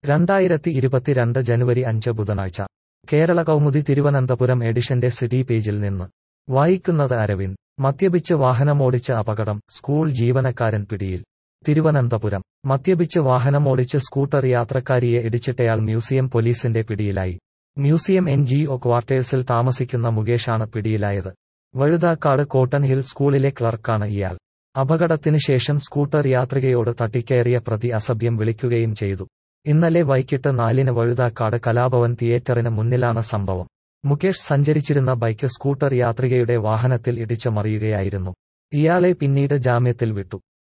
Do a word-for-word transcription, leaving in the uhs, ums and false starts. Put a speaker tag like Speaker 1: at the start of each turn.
Speaker 1: രണ്ടായിരത്തി ഇരുപത്തിരണ്ട് ജനുവരി അഞ്ച് ബുധനാഴ്ച കേരള കൗമുദി തിരുവനന്തപുരം എഡിഷന്റെ സിറ്റി പേജിൽ നിന്ന് വായിക്കുന്നത് അരവിന്ദ്. മദ്യപിച്ച് വാഹനമോടിച്ച് അപകടം, സ്കൂൾ ജീവനക്കാരൻ പിടിയിൽ. തിരുവനന്തപുരം മദ്യപിച്ച് വാഹനമോടിച്ച് സ്കൂട്ടർ യാത്രക്കാരിയെ ഇടിച്ചിട്ടയാൾ മ്യൂസിയം പോലീസിന്റെ പിടിയിലായി. മ്യൂസിയം എൻ ജി ഒ ക്വാർട്ടേഴ്സിൽ താമസിക്കുന്ന മുകേഷാണ് പിടിയിലായത്. വഴുതാക്കാട് കോട്ടൺ ഹിൽ സ്കൂളിലെ ക്ലർക്കാണ് ഇയാൾ. അപകടത്തിന് ശേഷം സ്കൂട്ടർ യാത്രികയോട് തട്ടിക്കയറിയ പ്രതി അസഭ്യം വിളിക്കുകയും ചെയ്തു. ഇന്നലെ വൈകിട്ട് നാലിന് വഴുതാക്കാട് കലാഭവൻ തിയേറ്ററിന് മുന്നിലാണ് സംഭവം. മുകേഷ് സഞ്ചരിച്ചിരുന്ന ബൈക്ക് സ്കൂട്ടർ യാത്രികയുടെ വാഹനത്തിൽ ഇടിച്ച് മറിയുകയായിരുന്നു. ഇയാളെ പിന്നീട് ജാമ്യത്തിൽ വിട്ടു.